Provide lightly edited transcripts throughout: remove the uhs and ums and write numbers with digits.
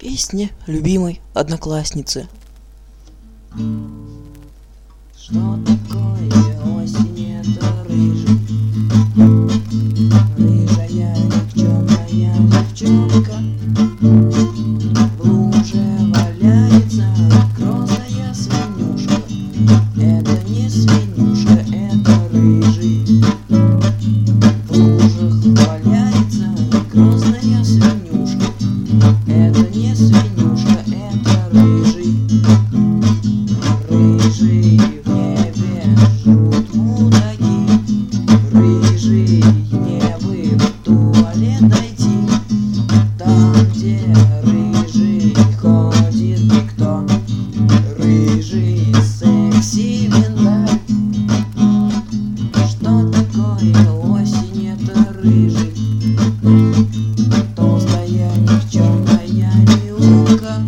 Песня любимой одноклассницы. Что такое осень, это рыжий, рыжая никчемная девчонка. В луже валяется грозная свинюшка. Это не свинюшка, это рыжий. В лужах валяется грозная свинюшка. Это не свинюшка, это рыжий. Рыжий в небе живут мудаки. Рыжий не вы в туалет дойти. Там, где рыжий ходит никто. Рыжий секси миндаль. Что такое осень, это рыжий. Толстая никчемная неумка.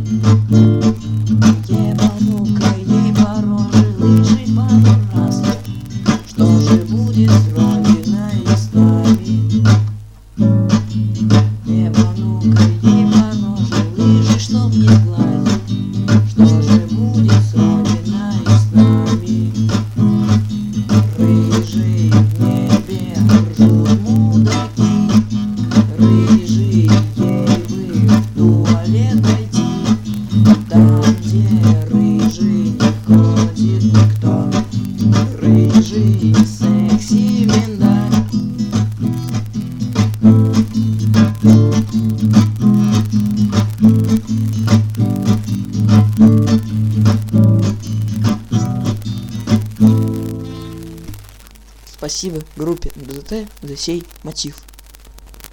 Ебану-ка ей по роже лыжей пару раз. Что же будет с родиной и с нами? Ебану-ка ей по роже лыжей, чтоб не сглазить. Что же будет с родиной и с нами? Рыжий в небе ржут мудаки. Рыжий ей бы в туалет дойти. Там, где рыжий не ходит никто. Рыжий секси миндаль. Спасибо группе ДДТ за сей мотив.